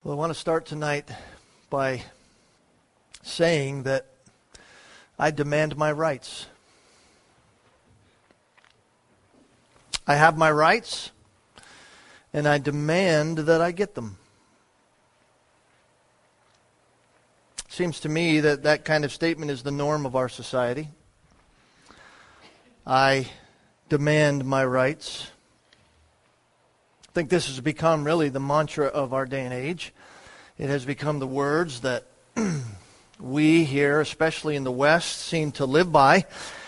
Well, I want to start tonight by saying that I demand my rights. I have my rights, and I demand that I get them. Seems to me that that kind of statement is the norm of our society. I demand my rights. I think this has become really the mantra of our day and age. It has become the words that we here, especially in the West, seem to live by.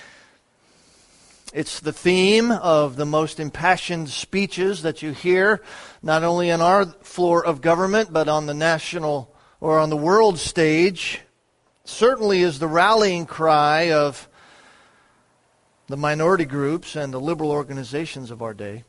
It's the theme of the most impassioned speeches that you hear, not only on our floor of government, but on the national or on the world stage. Certainly is the rallying cry of the minority groups and the liberal organizations of our day.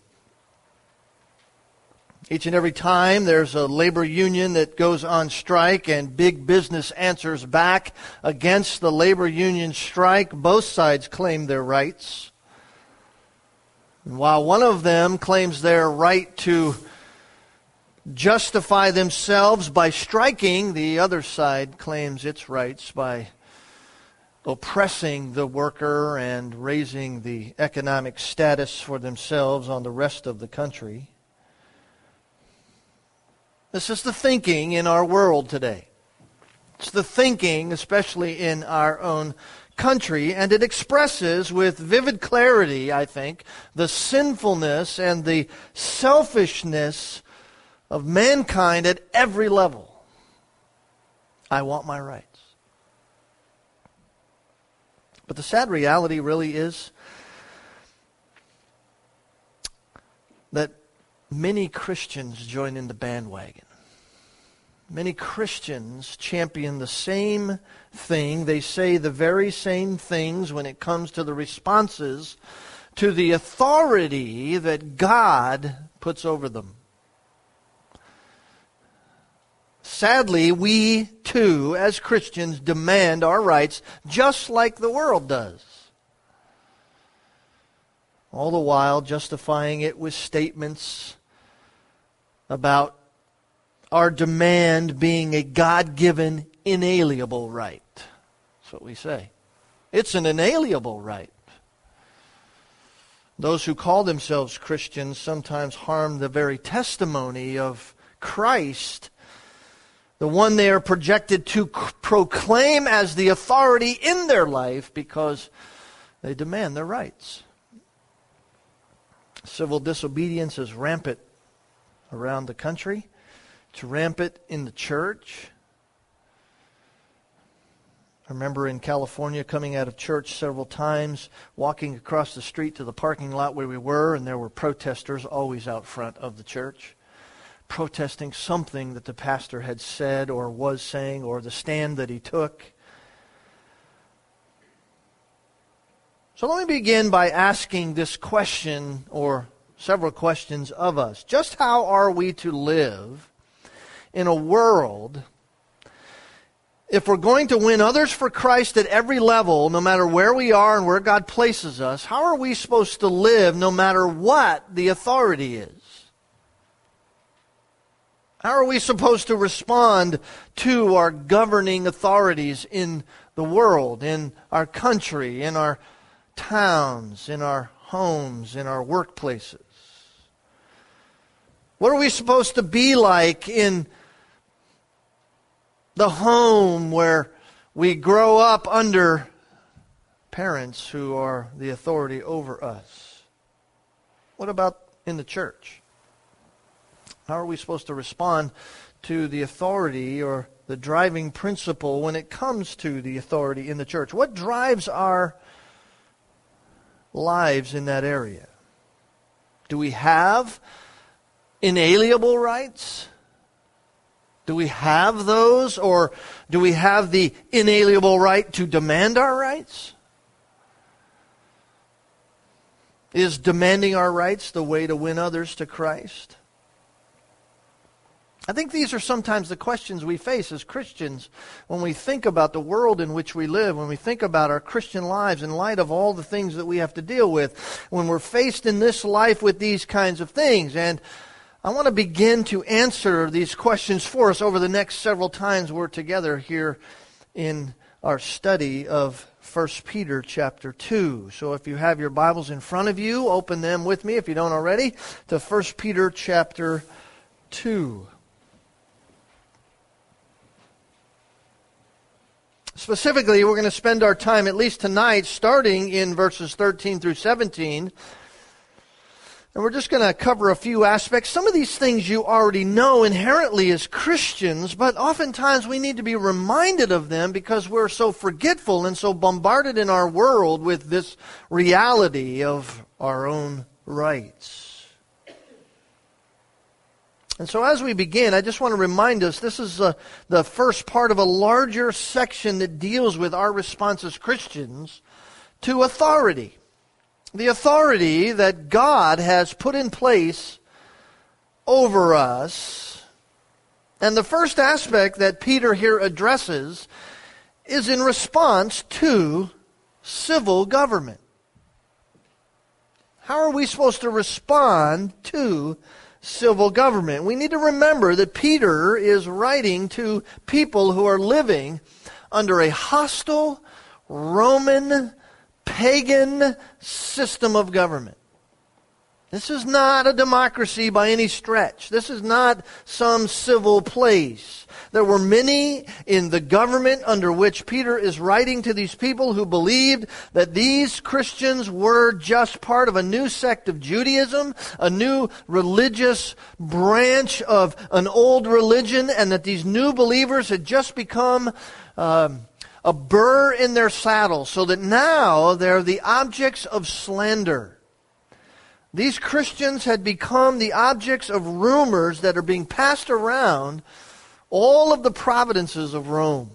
Each and every time there's a labor union that goes on strike and big business answers back against the labor union strike, both sides claim their rights. And while one of them claims their right to justify themselves by striking, the other side claims its rights by oppressing the worker and raising the economic status for themselves on the rest of the country. This is the thinking in our world today. It's the thinking, especially in our own country, and it expresses with vivid clarity, I think, the sinfulness and the selfishness of mankind at every level. I want my rights. But the sad reality really is that many Christians join in the bandwagon. Many Christians champion the same thing. They say the very same things when it comes to the responses to the authority that God puts over them. Sadly, we too, as Christians, demand our rights just like the world does. All the while justifying it with statements about our demand being a God-given, inalienable right. That's what we say. It's an inalienable right. Those who call themselves Christians sometimes harm the very testimony of Christ, the one they are projected to proclaim as the authority in their life, because they demand their rights. Civil disobedience is rampant around the country. It's rampant in the church. I remember in California coming out of church several times, walking across the street to the parking lot where we were, and there were protesters always out front of the church, protesting something that the pastor had said or was saying, or the stand that he took. So let me begin by asking this question, or several questions of us. Just how are we to live in a world, if we're going to win others for Christ at every level, no matter where we are and where God places us, how are we supposed to live no matter what the authority is? How are we supposed to respond to our governing authorities in the world, in our country, in our towns, in our homes, in our workplaces? What are we supposed to be like in the home where we grow up under parents who are the authority over us? What about in the church? How are we supposed to respond to the authority or the driving principle when it comes to the authority in the church? What drives our lives in that area? Do we have inalienable rights? Do we have those, or do we have the inalienable right to demand our rights? Is demanding our rights the way to win others to Christ? I think these are sometimes the questions we face as Christians when we think about the world in which we live, when we think about our Christian lives in light of all the things that we have to deal with, when we're faced in this life with these kinds of things. And I want to begin to answer these questions for us over the next several times we're together here in our study of 1 Peter chapter 2. So if you have your Bibles in front of you, open them with me, if you don't already, to 1 Peter chapter 2. Specifically, we're going to spend our time, at least tonight, starting in verses 13 through 17. And we're just going to cover a few aspects. Some of these things you already know inherently as Christians, but oftentimes we need to be reminded of them because we're so forgetful and so bombarded in our world with this reality of our own rights. And so as we begin, I just want to remind us, this is the first part of a larger section that deals with our response as Christians to authority. The authority that God has put in place over us. And the first aspect that Peter here addresses is in response to civil government. How are we supposed to respond to civil government? We need to remember that Peter is writing to people who are living under a hostile Roman pagan system of government. This is not a democracy by any stretch. This is not some civil place. There were many in the government under which Peter is writing to these people who believed that these Christians were just part of a new sect of Judaism, a new religious branch of an old religion, and that these new believers had just become a burr in their saddle, so that now they're the objects of slander. These Christians had become the objects of rumors that are being passed around all of the provinces of Rome.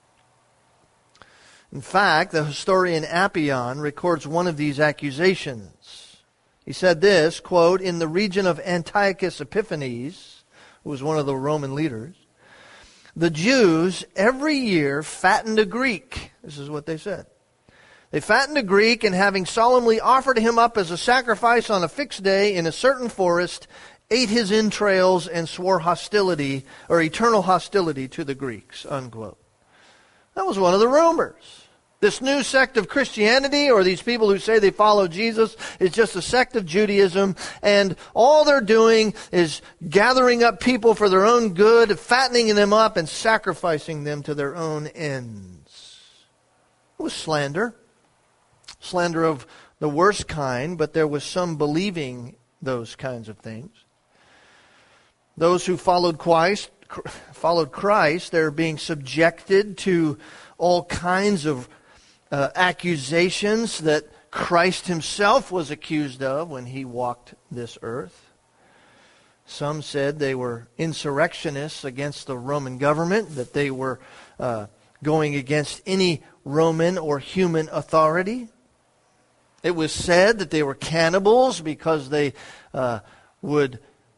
In fact, the historian Appian records one of these accusations. He said this, quote, "In the region of Antiochus Epiphanes," who was one of the Roman leaders, "the Jews every year fattened a Greek." This is what they said. "They fattened a Greek, and having solemnly offered him up as a sacrifice on a fixed day in a certain forest, ate his entrails and swore hostility, or eternal hostility, to the Greeks." Unquote. That was one of the rumors. This new sect of Christianity, or these people who say they follow Jesus, is just a sect of Judaism, and all they're doing is gathering up people for their own good, fattening them up, and sacrificing them to their own ends. It was slander. Slander of the worst kind, but there was some believing those kinds of things. Those who followed Christ, they're being subjected to all kinds of accusations that Christ himself was accused of when he walked this earth. Some said they were insurrectionists against the Roman government, that they were going against any Roman or human authority. It was said that they were cannibals because they would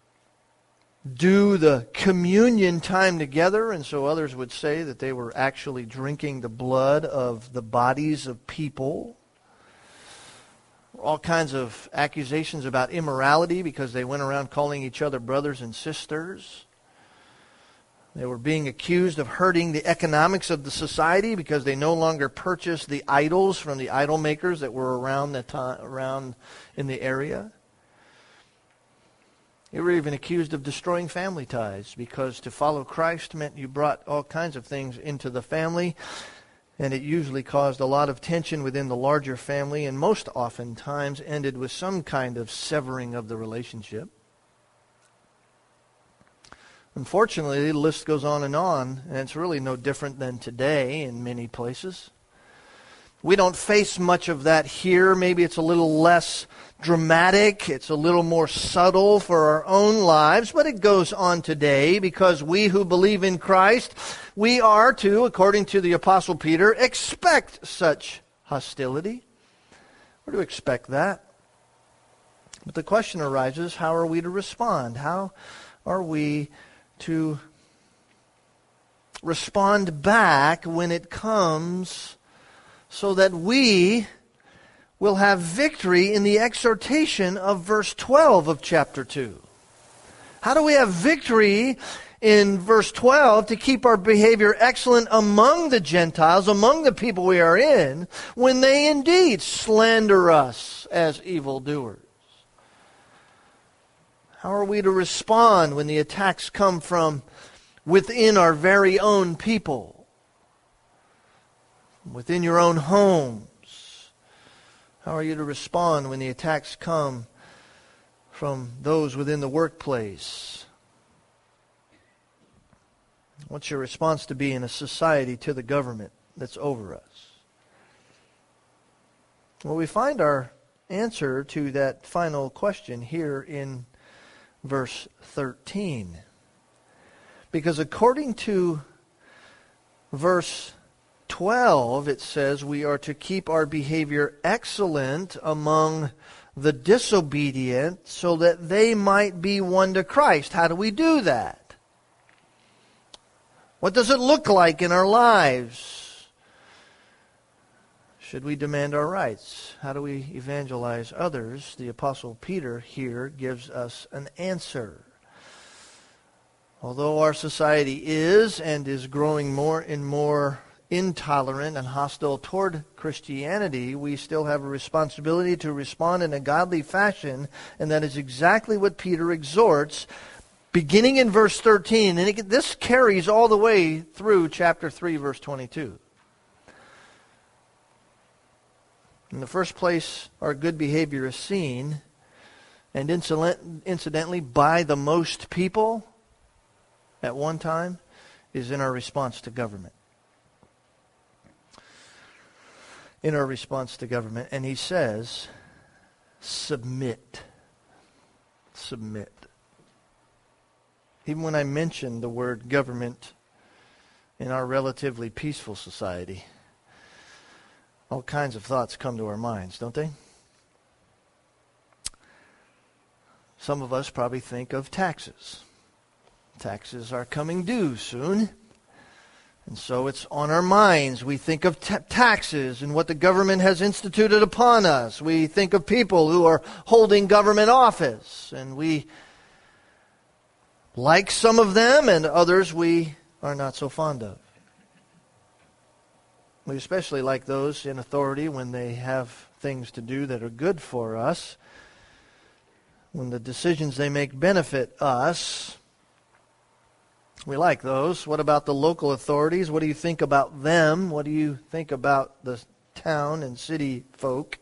do the communion time together, and so others would say that they were actually drinking the blood of the bodies of people. All kinds of accusations about immorality because they went around calling each other brothers and sisters. They were being accused of hurting the economics of the society because they no longer purchased the idols from the idol makers that were around in the area. They were even accused of destroying family ties because to follow Christ meant you brought all kinds of things into the family, and it usually caused a lot of tension within the larger family, and most oftentimes ended with some kind of severing of the relationship. Unfortunately, the list goes on, and it's really no different than today in many places. We don't face much of that here. Maybe it's a little less dramatic. It's a little more subtle for our own lives, but it goes on today because we who believe in Christ, we are to, according to the Apostle Peter, expect such hostility. We're to expect that. But the question arises, how are we to respond? How are we to respond back when it comes, so that we will have victory in the exhortation of verse 12 of chapter 2? How do we have victory in verse 12 to keep our behavior excellent among the Gentiles, among the people we are in, when they indeed slander us as evildoers? How are we to respond when the attacks come from within our very own people? Within your own homes? How are you to respond when the attacks come from those within the workplace? What's your response to be in a society to the government that's over us? Well, we find our answer to that final question here in verse 13. Because according to verse 12, it says we are to keep our behavior excellent among the disobedient so that they might be won to Christ. How do we do that? What does it look like in our lives? Should we demand our rights? How do we evangelize others? The Apostle Peter here gives us an answer. Although our society is and is growing more and more intolerant and hostile toward Christianity, we still have a responsibility to respond in a godly fashion, and that is exactly what Peter exhorts, beginning in verse 13. And this carries all the way through chapter 3, verse 22. In the first place, our good behavior is seen, and incidentally, by the most people at one time, is in our response to government. In our response to government. And he says, submit. Submit. Even when I mention the word government in our relatively peaceful society, all kinds of thoughts come to our minds, don't they? Some of us probably think of taxes. Taxes are coming due soon. And so it's on our minds. We think of taxes and what the government has instituted upon us. We think of people who are holding government office. And we like some of them, and others we are not so fond of. We especially like those in authority when they have things to do that are good for us. When the decisions they make benefit us, we like those. What about the local authorities? What do you think about them? What do you think about the town and city folk?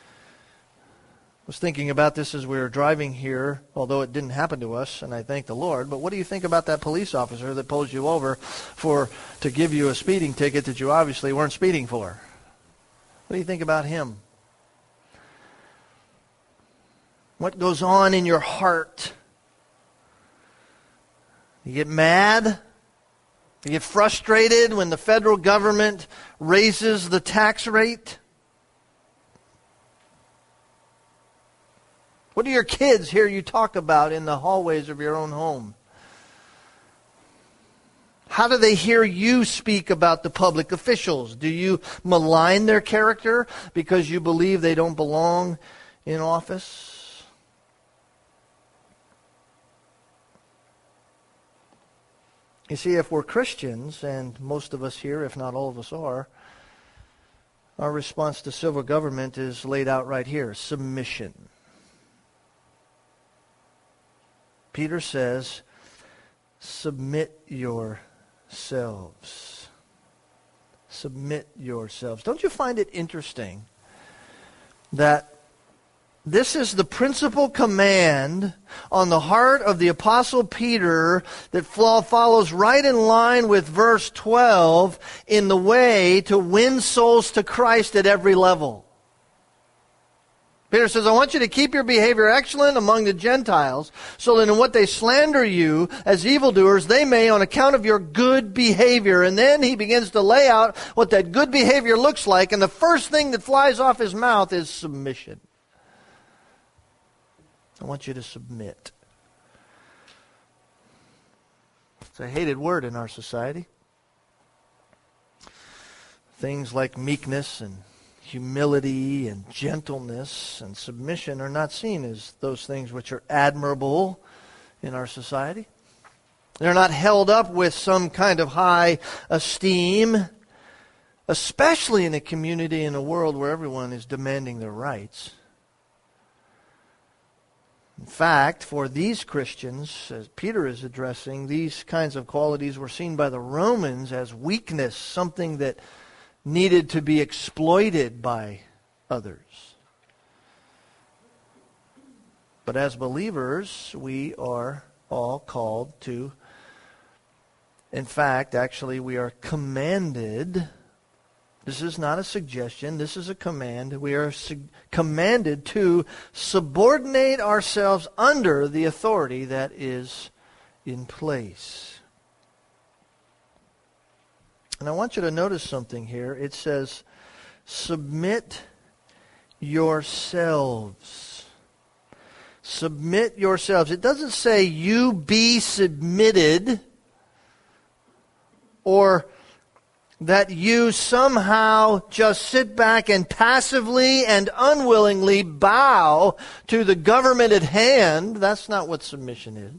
I was thinking about this as we were driving here, although it didn't happen to us, and I thank the Lord. But what do you think about that police officer that pulls you over to give you a speeding ticket that you obviously weren't speeding for? What do you think about him? What goes on in your heart? You get mad? You get frustrated when the federal government raises the tax rate? What do your kids hear you talk about in the hallways of your own home? How do they hear you speak about the public officials? Do you malign their character because you believe they don't belong in office? You see, if we're Christians, and most of us here, if not all of us are, our response to civil government is laid out right here: submission. Peter says, submit yourselves. Submit yourselves. Don't you find it interesting that this is the principal command on the heart of the Apostle Peter that follows right in line with verse 12 in the way to win souls to Christ at every level? Peter says, I want you to keep your behavior excellent among the Gentiles, so that in what they slander you as evildoers, they may, on account of your good behavior. And then he begins to lay out what that good behavior looks like, and the first thing that flies off his mouth is submission. I want you to submit. It's a hated word in our society. Things like meekness and humility and gentleness and submission are not seen as those things which are admirable in our society. They're not held up with some kind of high esteem, especially in a community, in a world where everyone is demanding their rights. In fact, for these Christians, as Peter is addressing, these kinds of qualities were seen by the Romans as weakness, something that needed to be exploited by others. But as believers, we are all called to, in fact, actually, we are commanded. This is not a suggestion. This is a command. We are commanded to subordinate ourselves under the authority that is in place. And I want you to notice something here. It says, submit yourselves. Submit yourselves. It doesn't say you be submitted or that you somehow just sit back and passively and unwillingly bow to the government at hand. That's not what submission is.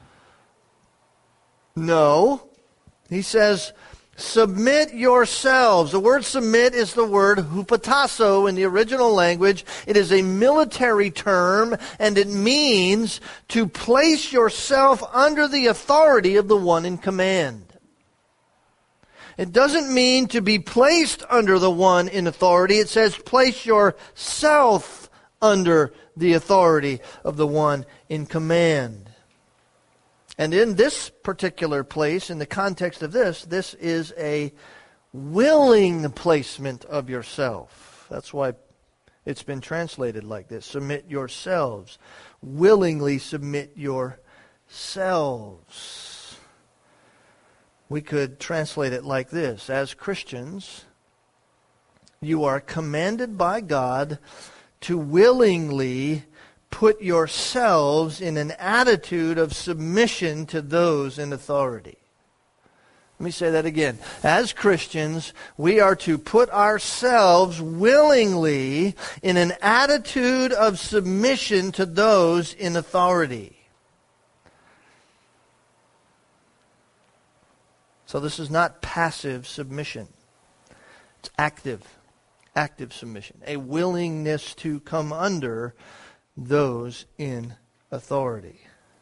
No. He says, submit yourselves. The word submit is the word hupotasso in the original language. It is a military term, and it means to place yourself under the authority of the one in command. It doesn't mean to be placed under the one in authority. It says place yourself under the authority of the one in command. And in this particular place, in the context of this is a willing placement of yourself. That's why it's been translated like this. Submit yourselves. Willingly submit yourselves. We could translate it like this. As Christians, you are commanded by God to willingly put yourselves in an attitude of submission to those in authority. Let me say that again. As Christians, we are to put ourselves willingly in an attitude of submission to those in authority. So this is not passive submission. It's active submission. A willingness to come under those in authority.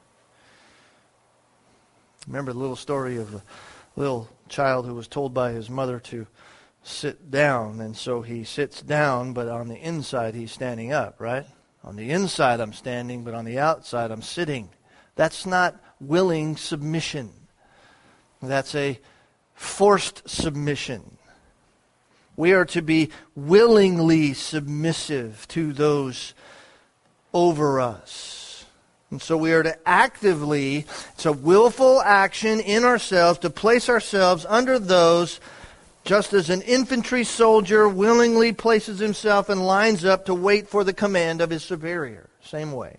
Remember the little story of a little child who was told by his mother to sit down, and so he sits down, but on the inside he's standing up, right? On the inside I'm standing, but on the outside I'm sitting. That's not willing submission. That's a forced submission. We are to be willingly submissive to those over us. And so we are to actively, it's a willful action in ourselves to place ourselves under those, just as an infantry soldier willingly places himself and lines up to wait for the command of his superior. Same way.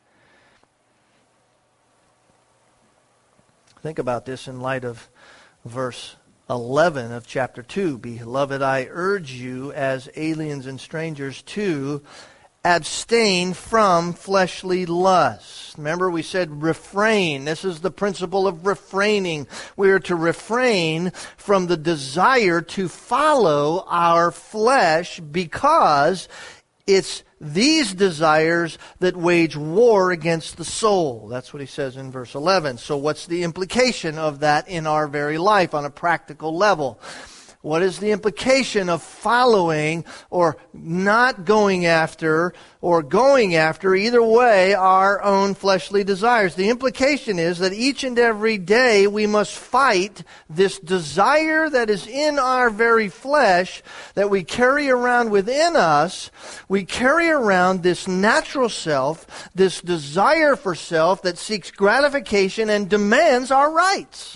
Think about this in light of verse 11 of chapter 2. Beloved, I urge you as aliens and strangers to abstain from fleshly lusts. Remember we said refrain. This is the principle of refraining. We are to refrain from the desire to follow our flesh because it's these desires that wage war against the soul. That's what he says in verse 11. So what's the implication of that in our very life on a practical level? What is the implication of following or not going after or going after, either way, our own fleshly desires? The implication is that each and every day we must fight this desire that is in our very flesh that we carry around within us. We carry around this natural self, this desire for self that seeks gratification and demands our rights.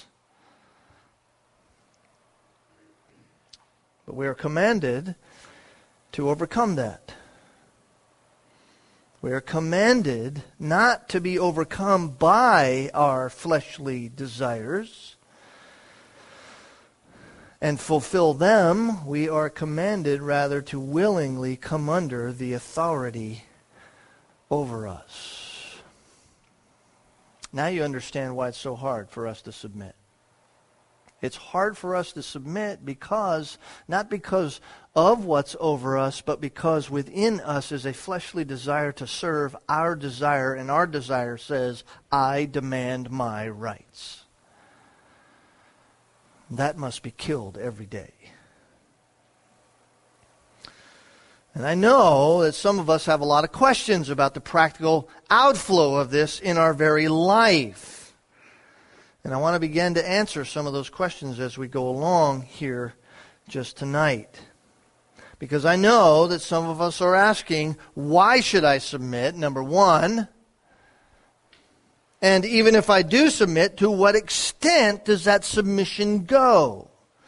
But we are commanded to overcome that. We are commanded not to be overcome by our fleshly desires and fulfill them. We are commanded rather to willingly come under the authority over us. Now you understand why it's so hard for us to submit. It's hard for us to submit because, not because of what's over us, but because within us is a fleshly desire to serve our desire, and our desire says, I demand my rights. That must be killed every day. And I know that some of us have a lot of questions about the practical outflow of this in our very life. And I want to begin to answer some of those questions as we go along here just tonight. Because I know that some of us are asking, why should I submit? Number one. And even if I do submit, to what extent does that submission go?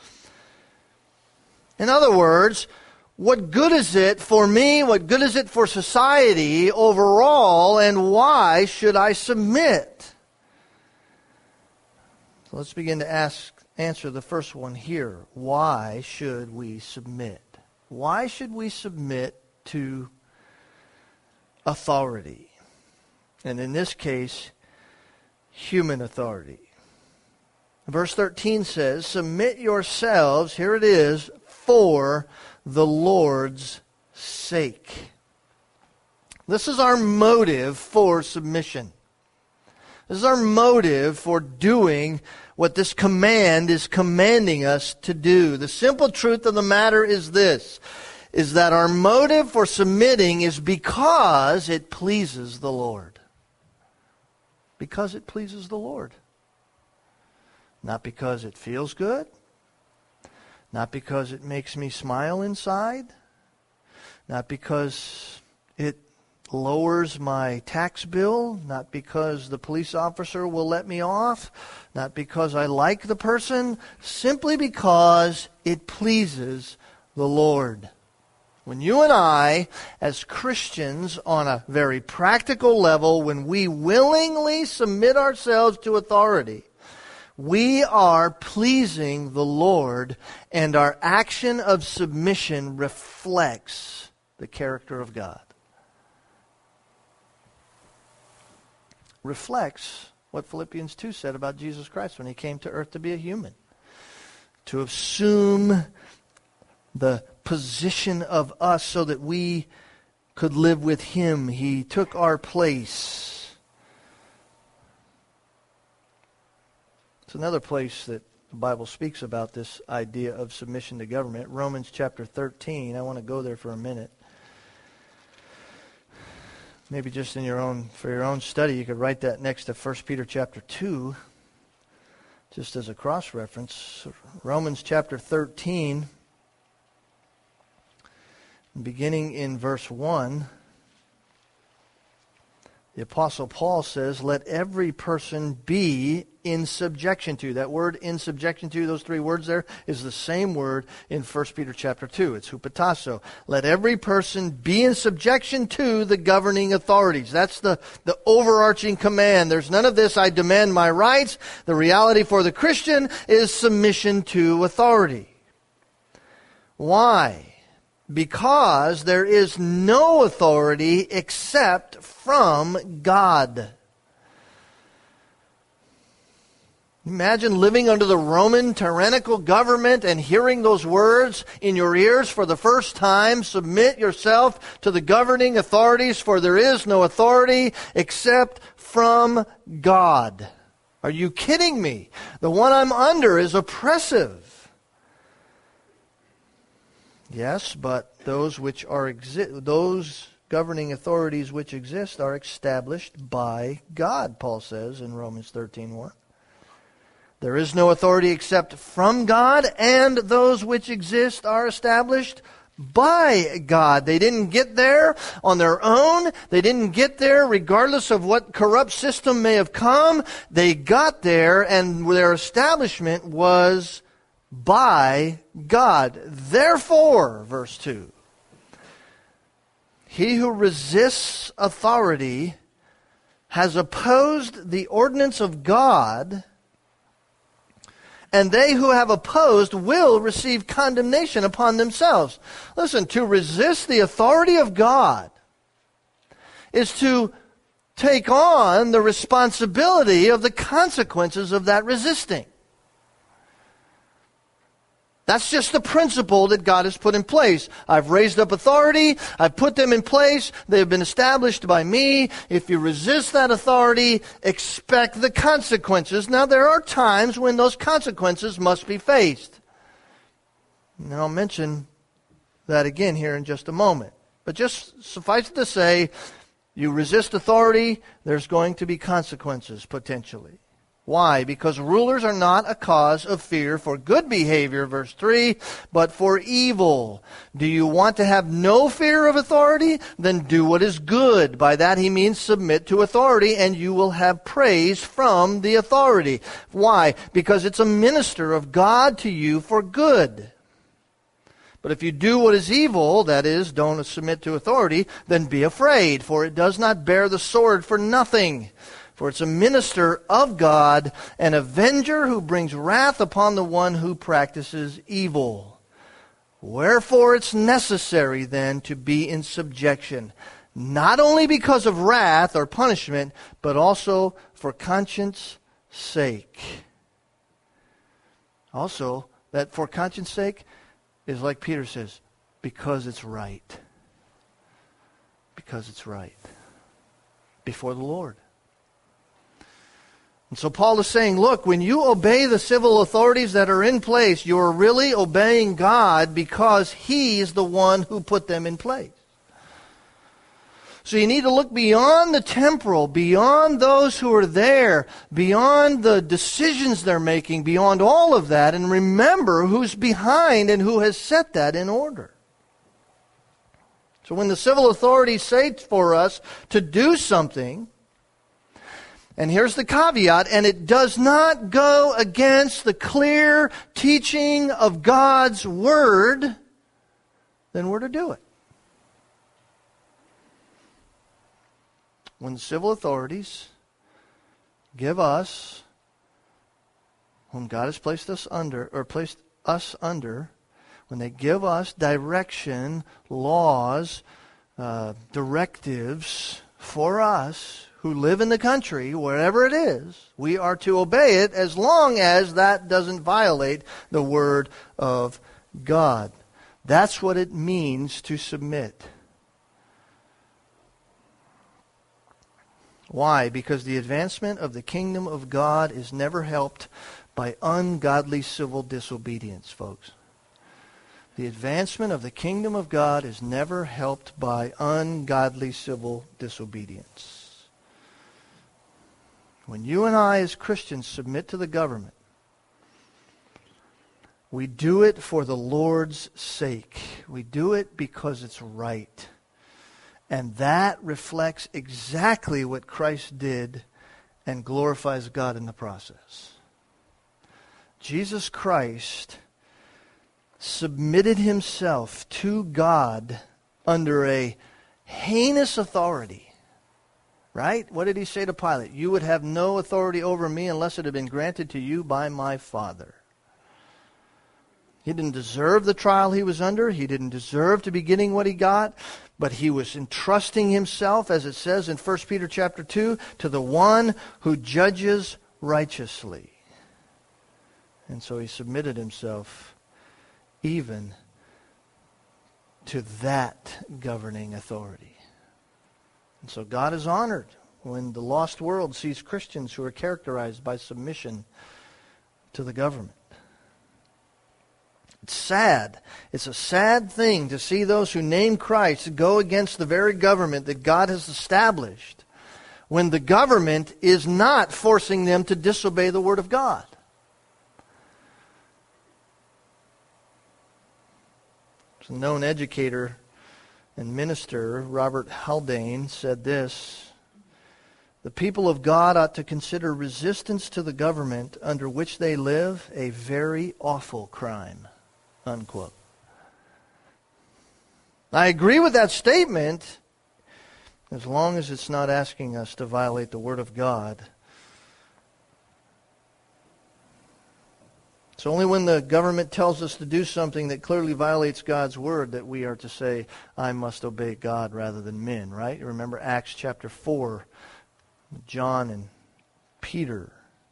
In other words, what good is it for me? What good is it for society overall? And why should I submit? So let's begin to answer the first one here. Why should we submit? Why should we submit to authority? And in this case, human authority. Verse 13 says, submit yourselves, here it is, for the Lord's sake. This is our motive for submission. This is our motive for doing what this command is commanding us to do. The simple truth of the matter is this, is that our motive for submitting is because it pleases the Lord. Because it pleases the Lord. Not because it feels good. Not because it makes me smile inside. Not because it lowers my tax bill. Not because the police officer will let me off. Not because I like the person. Simply because it pleases the Lord. When you and I, as Christians, on a very practical level, when we willingly submit ourselves to authority, we are pleasing the Lord, and our action of submission reflects the character of God. Reflects what Philippians 2 said about Jesus Christ when He came to earth to be a human. To assume the position of us so that we could live with Him. He took our place. It's another place that the Bible speaks about this idea of submission to government. Romans chapter 13. I want to go there for a minute. Maybe just in for your own study, you could write that next to 1 Peter chapter 2, just as a cross-reference. Romans chapter 13, beginning in verse 1, the Apostle Paul says, let every person be in subjection to. That word in subjection to, those three words there, is the same word in 1 Peter chapter 2. It's hupotasso. Let every person be in subjection to the governing authorities. That's the overarching command. There's none of this, I demand my rights. The reality for the Christian is submission to authority. Why? Because there is no authority except from God. Imagine living under the Roman tyrannical government and hearing those words in your ears for the first time. Submit yourself to the governing authorities, for there is no authority except from God. Are you kidding me? The one I'm under is oppressive. Yes, but those governing authorities which exist are established by God, Paul says in Romans 13:1. There is no authority except from God, and those which exist are established by God. They didn't get there on their own. They didn't get there regardless of what corrupt system may have come. They got there, and their establishment was by God. Therefore, verse 2, he who resists authority has opposed the ordinance of God, and they who have opposed will receive condemnation upon themselves. Listen, to resist the authority of God is to take on the responsibility of the consequences of that resisting. That's just the principle that God has put in place. I've raised up authority. I've put them in place. They've been established by me. If you resist that authority, expect the consequences. Now, there are times when those consequences must be faced. And I'll mention that again here in just a moment. But just suffice it to say, you resist authority, there's going to be consequences potentially. Why? Because rulers are not a cause of fear for good behavior, verse 3, but for evil. Do you want to have no fear of authority? Then do what is good. By that he means submit to authority, and you will have praise from the authority. Why? Because it's a minister of God to you for good. But if you do what is evil, that is, don't submit to authority, then be afraid, for it does not bear the sword for nothing. For it's a minister of God, an avenger who brings wrath upon the one who practices evil. Wherefore it's necessary then to be in subjection, not only because of wrath or punishment, but also for conscience sake. Also, that for conscience sake is like Peter says, because it's right. Because it's right. Before the Lord. And so Paul is saying, look, when you obey the civil authorities that are in place, you're really obeying God because He is the one who put them in place. So you need to look beyond the temporal, beyond those who are there, beyond the decisions they're making, beyond all of that, and remember who's behind and who has set that in order. So when the civil authorities say for us to do something, and here's the caveat, and it does not go against the clear teaching of God's Word, then we're to do it. When the civil authorities give us, whom God has placed us under, when they give us direction, laws, directives for us, who live in the country, wherever it is, we are to obey it as long as that doesn't violate the Word of God. That's what it means to submit. Why? Because the advancement of the kingdom of God is never helped by ungodly civil disobedience, folks. The advancement of the kingdom of God is never helped by ungodly civil disobedience. When you and I as Christians submit to the government, we do it for the Lord's sake. We do it because it's right. And that reflects exactly what Christ did and glorifies God in the process. Jesus Christ submitted himself to God under a heinous authority. Right? What did he say to Pilate? You would have no authority over me unless it had been granted to you by my Father. He didn't deserve the trial he was under. He didn't deserve to be getting what he got. But he was entrusting himself, as it says in 1 Peter chapter 2, to the one who judges righteously. And so he submitted himself even to that governing authority. And so God is honored when the lost world sees Christians who are characterized by submission to the government. It's sad. It's a sad thing to see those who name Christ go against the very government that God has established when the government is not forcing them to disobey the Word of God. There's a known educator and minister, Robert Haldane, said this: the people of God ought to consider resistance to the government under which they live a very awful crime. Unquote. I agree with that statement as long as it's not asking us to violate the Word of God. It's only when the government tells us to do something that clearly violates God's Word that we are to say, I must obey God rather than men, right? You remember Acts chapter 4, John and Peter.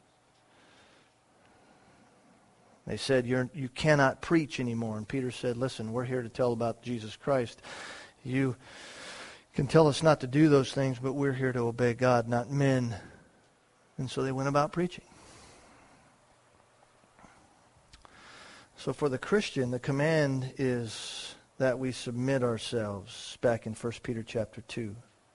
They said, you cannot preach anymore. And Peter said, listen, we're here to tell about Jesus Christ. You can tell us not to do those things, but we're here to obey God, not men. And so they went about preaching. So for the Christian, the command is that we submit ourselves, back in 1 Peter chapter 2.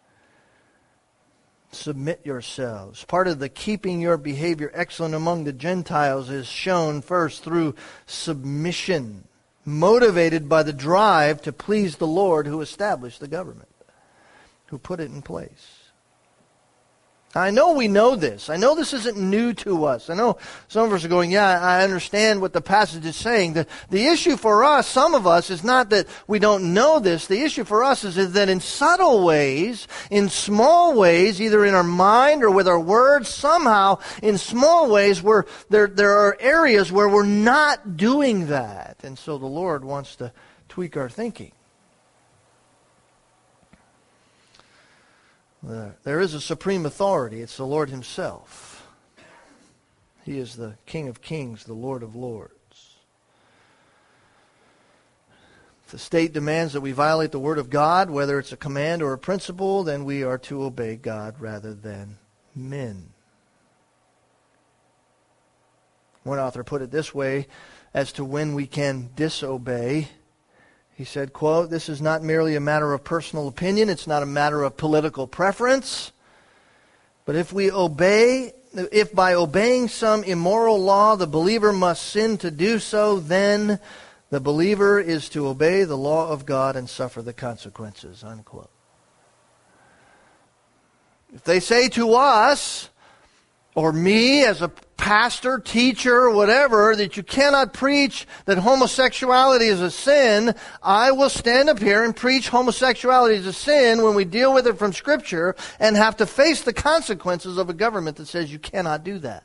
Submit yourselves. Part of the keeping your behavior excellent among the Gentiles is shown first through submission, motivated by the drive to please the Lord who established the government, who put it in place. I know we know this. I know this isn't new to us. I know some of us are going, yeah, I understand what the passage is saying. The issue for us, some of us, is not that we don't know this. The issue for us is that in subtle ways, in small ways, either in our mind or with our words, somehow, in small ways, there are areas where we're not doing that. And so the Lord wants to tweak our thinking. There is a supreme authority. It's the Lord Himself. He is the King of Kings, the Lord of Lords. If the state demands that we violate the Word of God, whether it's a command or a principle, then we are to obey God rather than men. One author put it this way as to when we can disobey. He said, quote, "This is not merely a matter of personal opinion. It's not a matter of political preference. But if by obeying some immoral law the believer must sin to do so, then the believer is to obey the law of God and suffer the consequences." Unquote. If they say to us, or me as a pastor, teacher, whatever, that you cannot preach that homosexuality is a sin, I will stand up here and preach homosexuality is a sin when we deal with it from Scripture and have to face the consequences of a government that says you cannot do that.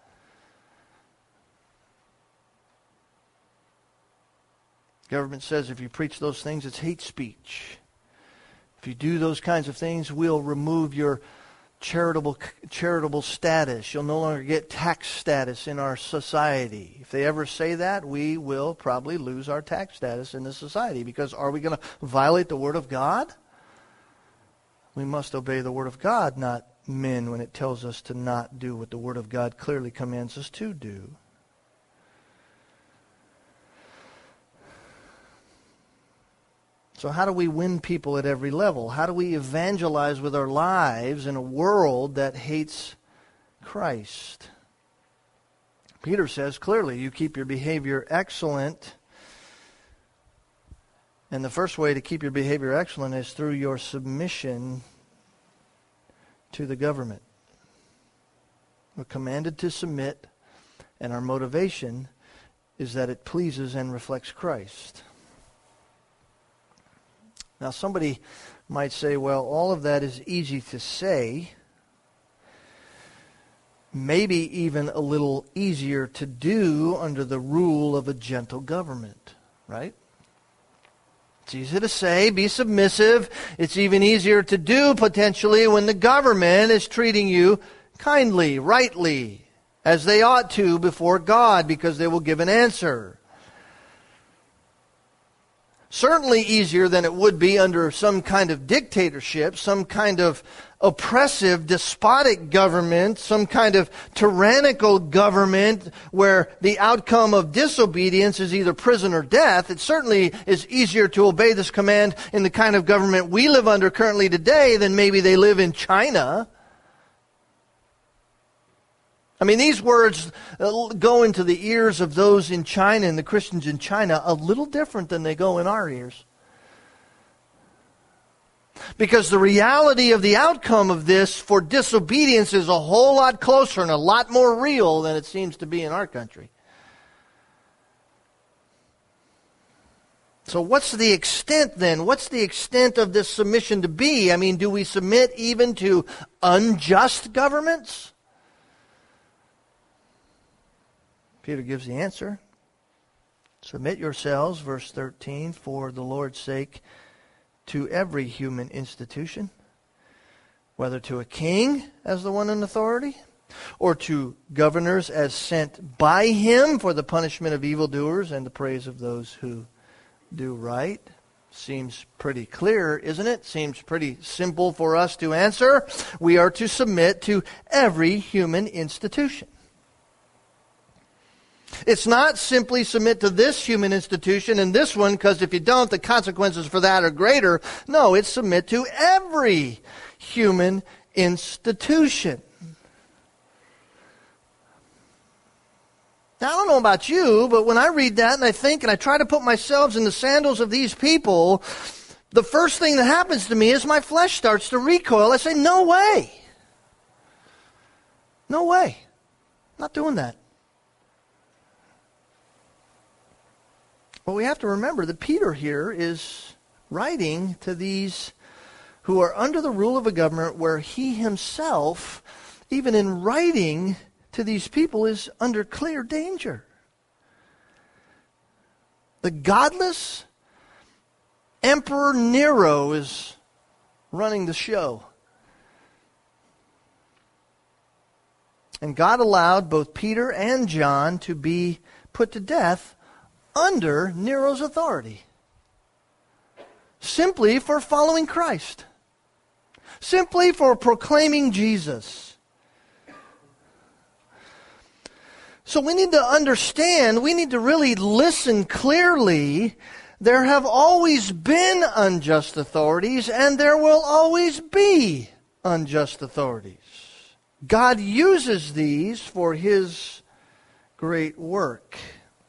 Government says if you preach those things, it's hate speech. If you do those kinds of things, we'll remove your charitable status. You'll no longer get tax status in our society. If they ever say that, we will probably lose our tax status in the society, because are we going to violate the Word of God? We must obey the Word of God, not men, when it tells us to not do what the Word of God clearly commands us to do. So how do we win people at every level? How do we evangelize with our lives in a world that hates Christ? Peter says clearly, you keep your behavior excellent. And the first way to keep your behavior excellent is through your submission to the government. We're commanded to submit, and our motivation is that it pleases and reflects Christ. Now, somebody might say, well, all of that is easy to say, maybe even a little easier to do under the rule of a gentle government, right? It's easy to say, be submissive. It's even easier to do, potentially, when the government is treating you kindly, rightly, as they ought to before God, because they will give an answer. Certainly easier than it would be under some kind of dictatorship, some kind of oppressive, despotic government, some kind of tyrannical government where the outcome of disobedience is either prison or death. It certainly is easier to obey this command in the kind of government we live under currently today than maybe they live in China. I mean, these words go into the ears of those in China and the Christians in China a little different than they go in our ears. Because the reality of the outcome of this for disobedience is a whole lot closer and a lot more real than it seems to be in our country. So what's the extent then? What's the extent of this submission to be? I mean, do we submit even to unjust governments? Peter gives the answer. Submit yourselves, verse 13, for the Lord's sake, to every human institution, whether to a king as the one in authority, or to governors as sent by him for the punishment of evildoers and the praise of those who do right. Seems pretty clear, isn't it? Seems pretty simple for us to answer. We are to submit to every human institution. It's not simply submit to this human institution and this one, because if you don't, the consequences for that are greater. No, it's submit to every human institution. Now, I don't know about you, but when I read that and I think and I try to put myself in the sandals of these people, the first thing that happens to me is my flesh starts to recoil. I say, no way. No way. I'm not doing that. But we have to remember that Peter here is writing to these who are under the rule of a government where he himself, even in writing to these people, is under clear danger. The godless Emperor Nero is running the show. And God allowed both Peter and John to be put to death under Nero's authority, simply for following Christ, simply for proclaiming Jesus. So we need to understand, we need to really listen clearly. There have always been unjust authorities, and there will always be unjust authorities. God uses these for His great work.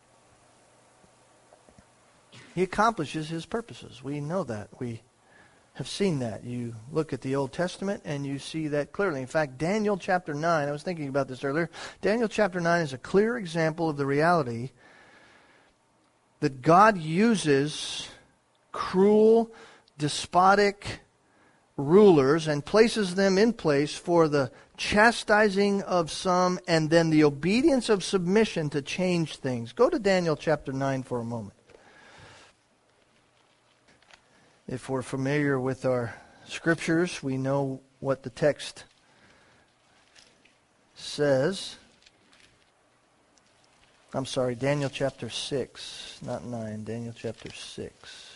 He accomplishes His purposes. We know that. We have seen that. You look at the Old Testament and you see that clearly. In fact, Daniel chapter 9, I was thinking about this earlier. Daniel chapter 9 is a clear example of the reality that God uses cruel, despotic rulers and places them in place for the chastising of some and then the obedience of submission to change things. Go to Daniel chapter 9 for a moment. If we're familiar with our scriptures, we know what the text says. I'm sorry, Daniel chapter 6, not 9, Daniel chapter 6.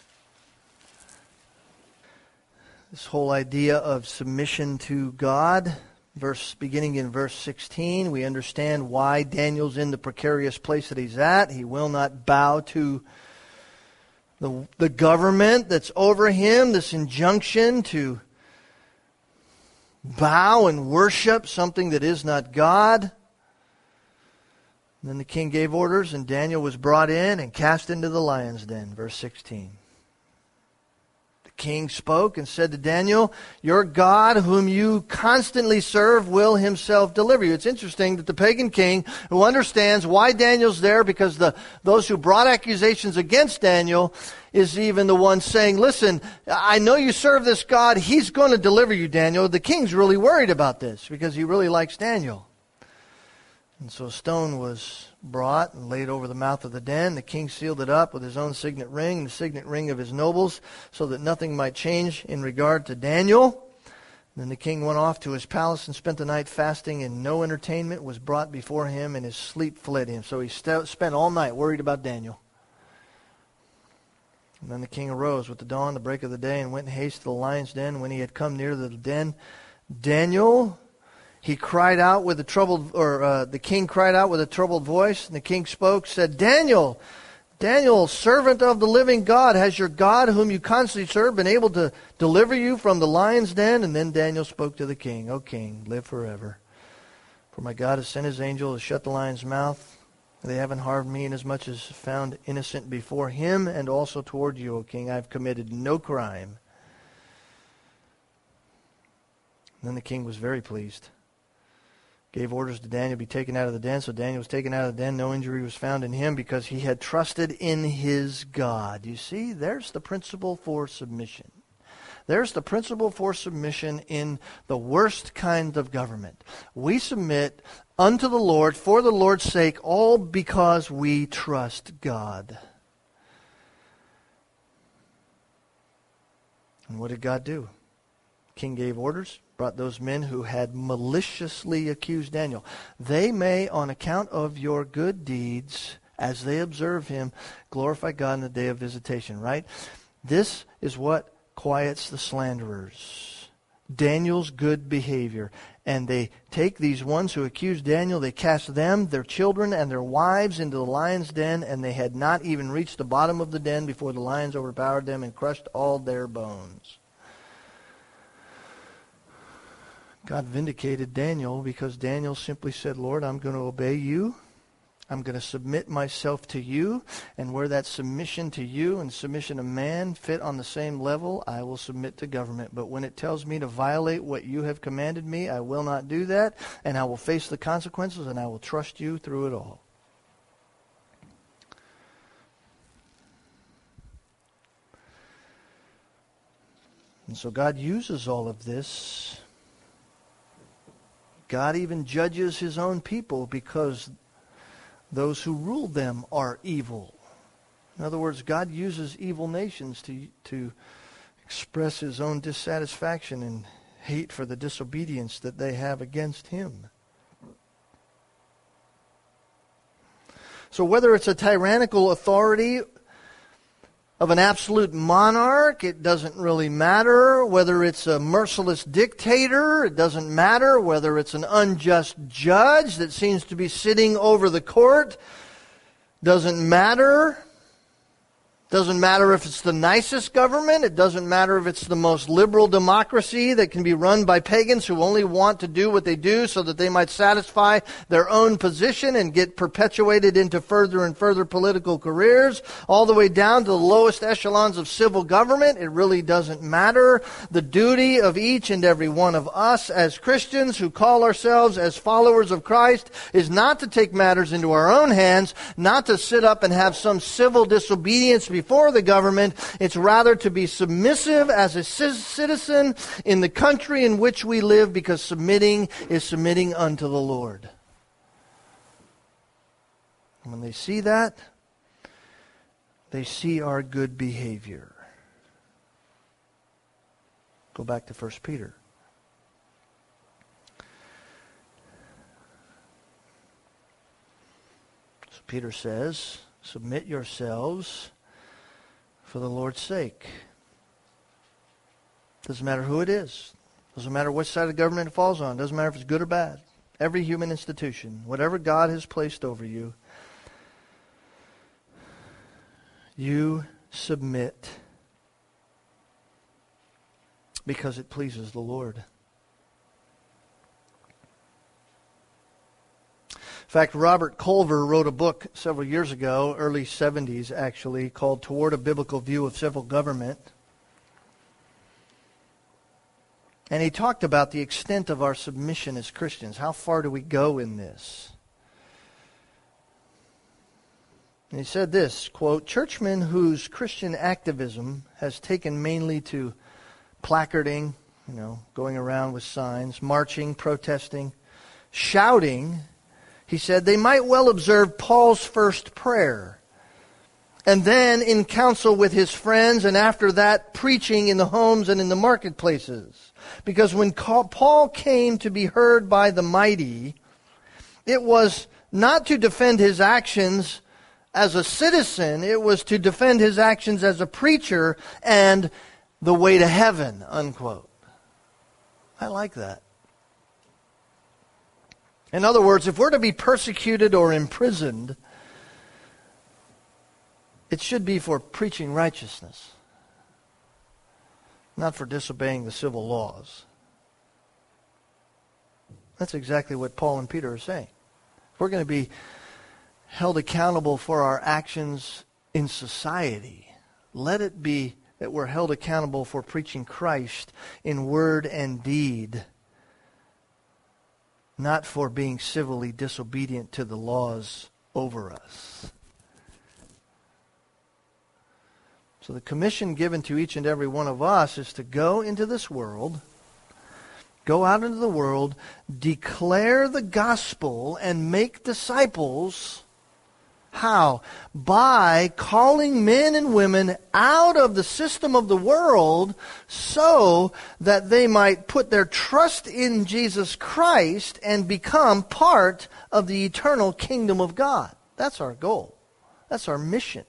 This whole idea of submission to God, beginning in verse 16, we understand why Daniel's in the precarious place that he's at. He will not bow to the government that's over him, this injunction to bow and worship something that is not God. And then the king gave orders, and Daniel was brought in and cast into the lion's den, verse 16. The king spoke and said to Daniel, "Your God, whom you constantly serve, will himself deliver you." It's interesting that the pagan king, who understands why Daniel's there, because those who brought accusations against Daniel, is even the one saying, "Listen, I know you serve this God. He's going to deliver you, Daniel." The king's really worried about this because he really likes Daniel. And so a stone was brought and laid over the mouth of the den. The king sealed it up with his own signet ring, the signet ring of his nobles, so that nothing might change in regard to Daniel. Then the king went off to his palace and spent the night fasting, and no entertainment was brought before him, and his sleep fled him. So he spent all night worried about Daniel. And then the king arose with the dawn, the break of the day, and went in haste to the lion's den. When he had come near the den, Daniel, he cried out with a troubled, the king cried out with a troubled voice, and the king spoke, said, "Daniel, Daniel, servant of the living God, has your God, whom you constantly serve, been able to deliver you from the lion's den?" And then Daniel spoke to the king, "O king, live forever. For my God has sent his angel to shut the lion's mouth. They haven't harmed me inasmuch as found innocent before him, and also toward you, O king. I have committed no crime." And then the king was very pleased. Gave orders to Daniel be taken out of the den. So Daniel was taken out of the den. No injury was found in him because he had trusted in his God. You see, there's the principle for submission. There's the principle for submission in the worst kind of government. We submit unto the Lord for the Lord's sake, all because we trust God. And what did God do? The king gave orders, brought those men who had maliciously accused Daniel. They may, on account of your good deeds, as they observe him, glorify God in the day of visitation, right? This is what quiets the slanderers. Daniel's good behavior. And they take these ones who accused Daniel, they cast them, their children, and their wives into the lion's den, and they had not even reached the bottom of the den before the lions overpowered them and crushed all their bones. God vindicated Daniel because Daniel simply said, Lord, I'm going to obey you. I'm going to submit myself to you, and where that submission to you and submission to man fit on the same level, I will submit to government. But when it tells me to violate what you have commanded me, I will not do that, and I will face the consequences, and I will trust you through it all. And so God uses all of this. God even judges his own people because those who rule them are evil. In other words, God uses evil nations to express his own dissatisfaction and hate for the disobedience that they have against him. So whether it's a tyrannical authority of an absolute monarch, it doesn't really matter. Whether it's a merciless dictator, it doesn't matter. Whether it's an unjust judge that seems to be sitting over the court, doesn't matter. Doesn't matter if it's the nicest government. It doesn't matter if it's the most liberal democracy that can be run by pagans who only want to do what they do so that they might satisfy their own position and get perpetuated into further and further political careers, all the way down to the lowest echelons of civil government. It really doesn't matter. The duty of each and every one of us as Christians who call ourselves as followers of Christ is not to take matters into our own hands, not to sit up and have some civil disobedience before the government. It's rather to be submissive as a citizen in the country in which we live, because submitting is submitting unto the Lord. And when they see that, they see our good behavior. Go back to 1 Peter. So Peter says, submit yourselves for the Lord's sake. Doesn't matter who it is. Doesn't matter which side of government it falls on. Doesn't matter if it's good or bad. Every human institution, whatever God has placed over you, you submit because it pleases the Lord. In fact, Robert Culver wrote a book several years ago, early 70s actually, called Toward a Biblical View of Civil Government. And he talked about the extent of our submission as Christians. How far do we go in this? And he said this, quote, churchmen whose Christian activism has taken mainly to placarding, going around with signs, marching, protesting, shouting, he said, they might well observe Paul's first prayer, and then in council with his friends, and after that preaching in the homes and in the marketplaces. Because when Paul came to be heard by the mighty, it was not to defend his actions as a citizen, it was to defend his actions as a preacher and the way to heaven, unquote. I like that. In other words, if we're to be persecuted or imprisoned, it should be for preaching righteousness, not for disobeying the civil laws. That's exactly what Paul and Peter are saying. If we're going to be held accountable for our actions in society, let it be that we're held accountable for preaching Christ in word and deed, not for being civilly disobedient to the laws over us. So the commission given to each and every one of us is to go into this world, go out into the world, declare the gospel, and make disciples How? By calling men and women out of the system of the world so that they might put their trust in Jesus Christ and become part of the eternal kingdom of God. That's our goal. That's our mission.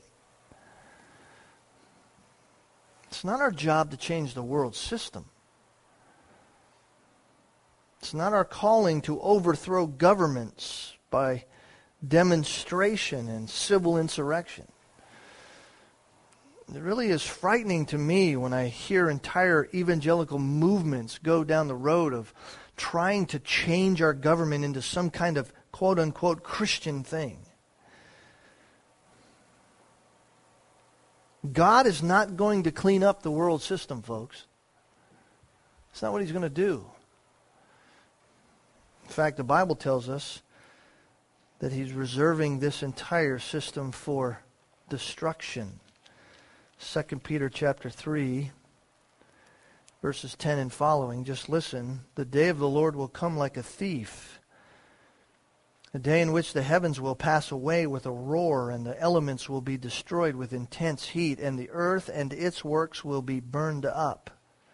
It's not our job to change the world system. It's not our calling to overthrow governments by demonstration and civil insurrection. It really is frightening to me when I hear entire evangelical movements go down the road of trying to change our government into some kind of quote-unquote Christian thing. God is not going to clean up the world system, folks. It's not what He's going to do. In fact, the Bible tells us that He's reserving this entire system for destruction. 2 Peter chapter 3, verses 10 and following. Just listen. The day of the Lord will come like a thief. A day in which the heavens will pass away with a roar, and the elements will be destroyed with intense heat, and the earth and its works will be burned up.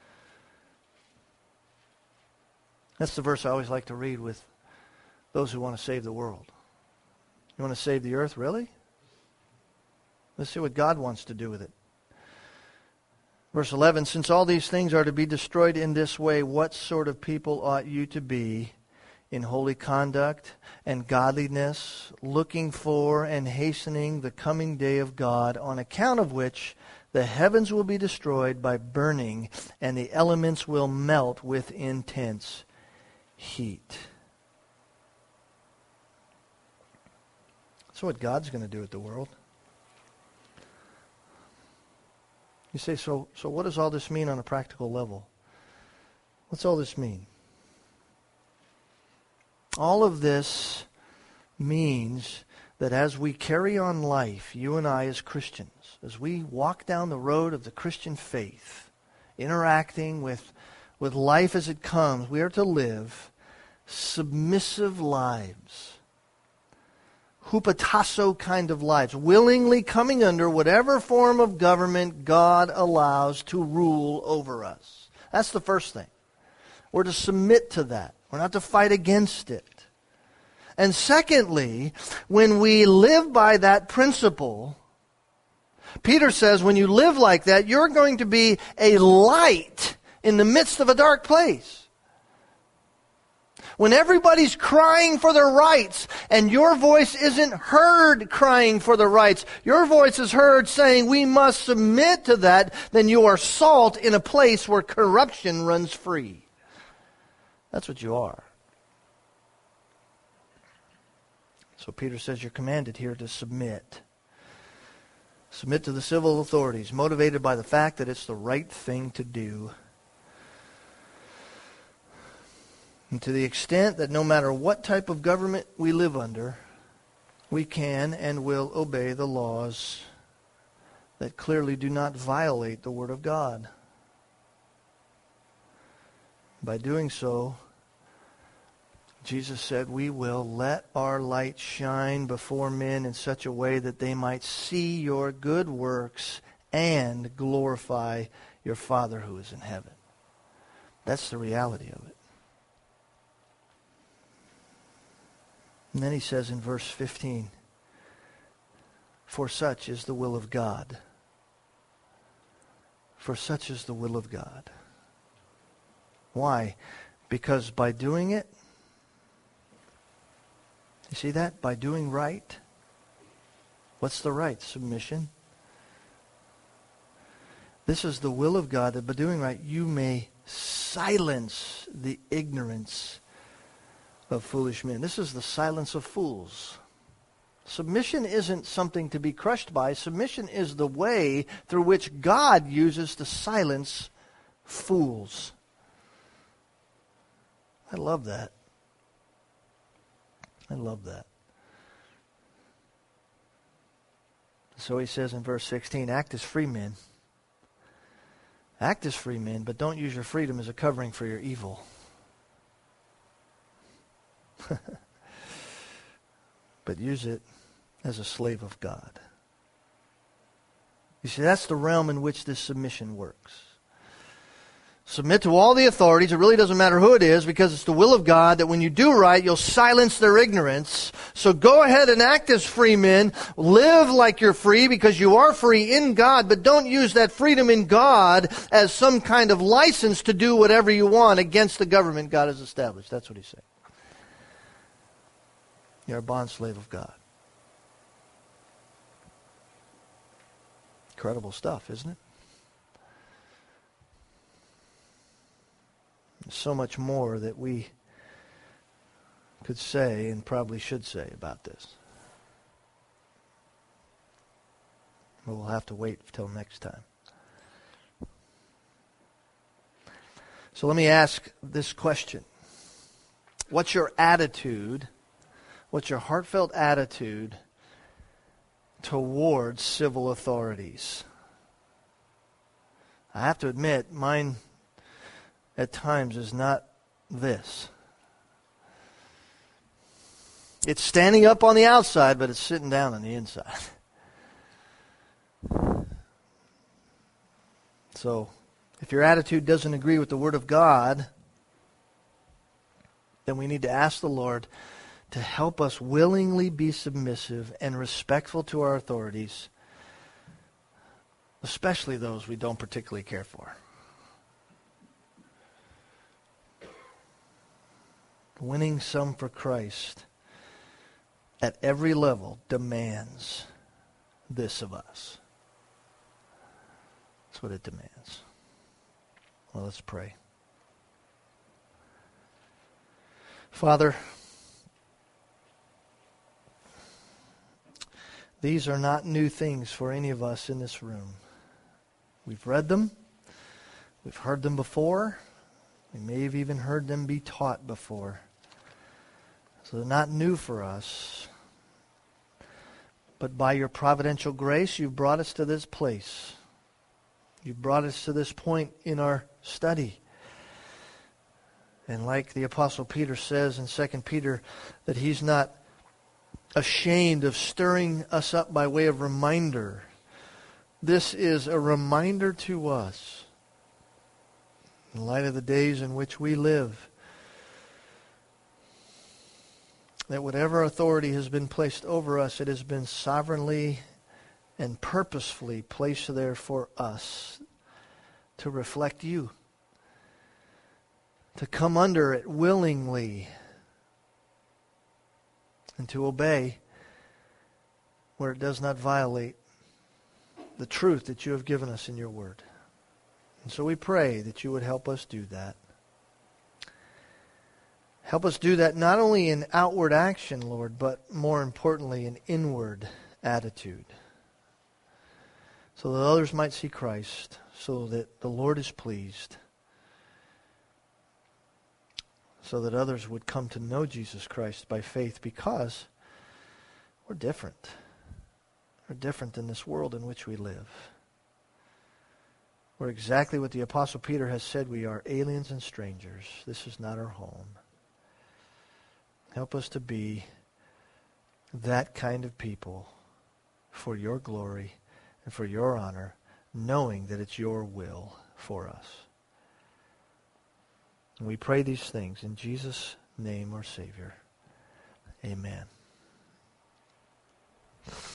That's the verse I always like to read with those who want to save the world. You want to save the earth? Really? Let's see what God wants to do with it. Verse 11, since all these things are to be destroyed in this way, what sort of people ought you to be in holy conduct and godliness, looking for and hastening the coming day of God, on account of which the heavens will be destroyed by burning, and the elements will melt with intense heat. That's what God's going to do with the world. You say, so what does all this mean on a practical level? What's all this mean? All of this means that as we carry on life, you and I as Christians, as we walk down the road of the Christian faith, interacting with life as it comes, we are to live submissive lives. Hupatasso kind of lives, willingly coming under whatever form of government God allows to rule over us. That's the first thing. We're to submit to that. We're not to fight against it. And secondly, when we live by that principle, Peter says when you live like that, you're going to be a light in the midst of a dark place. When everybody's crying for their rights and your voice isn't heard crying for the rights, your voice is heard saying we must submit to that, then you are salt in a place where corruption runs free. That's what you are. So Peter says you're commanded here to submit. Submit to the civil authorities, motivated by the fact that it's the right thing to do. And to the extent that no matter what type of government we live under, we can and will obey the laws that clearly do not violate the Word of God. By doing so, Jesus said, we will let our light shine before men in such a way that they might see your good works and glorify your Father who is in heaven. That's the reality of it. And then he says in verse 15, for such is the will of God. For such is the will of God. Why? Because by doing it, you see that? By doing right. What's the right? Submission. This is the will of God, that by doing right you may silence the ignorance of foolish men. This is the silence of fools. Submission isn't something to be crushed by. Submission is the way through which God uses to silence fools. I love that. I love that. So he says in verse 16, act as free men. Act as free men, but don't use your freedom as a covering for your evil. But use it as a slave of God. You see, that's the realm in which this submission works. Submit to all the authorities. It really doesn't matter who it is, because it's the will of God that when you do right, you'll silence their ignorance. So go ahead and act as free men. Live like you're free, because you are free in God, but don't use that freedom in God as some kind of license to do whatever you want against the government God has established. That's what he's saying. You're a bond slave of God. Incredible stuff, isn't it? There's so much more that we could say and probably should say about this. But we'll have to wait till next time. So let me ask this question. What's your attitude? What's your heartfelt attitude towards civil authorities? I have to admit, mine at times is not this. It's standing up on the outside, but it's sitting down on the inside. So, if your attitude doesn't agree with the Word of God, then we need to ask the Lord to help us willingly be submissive and respectful to our authorities, especially those we don't particularly care for. Winning some for Christ at every level demands this of us. That's what it demands. Well, let's pray. Father, these are not new things for any of us in this room. We've read them. We've heard them before. We may have even heard them be taught before. So they're not new for us. But by your providential grace, you've brought us to this place. You've brought us to this point in our study. And like the Apostle Peter says in 2 Peter, that he's not ashamed of stirring us up by way of reminder. This is a reminder to us, in light of the days in which we live, that whatever authority has been placed over us, it has been sovereignly and purposefully placed there for us to reflect you, to come under it willingly, and to obey where it does not violate the truth that you have given us in your word. And so we pray that you would help us do that. Help us do that not only in outward action, Lord, but more importantly in inward attitude, so that others might see Christ, so that the Lord is pleased, so that others would come to know Jesus Christ by faith, because we're different. We're different in this world in which we live. We're exactly what the Apostle Peter has said. We are aliens and strangers. This is not our home. Help us to be that kind of people for your glory and for your honor, knowing that it's your will for us. And we pray these things in Jesus' name, our Savior. Amen.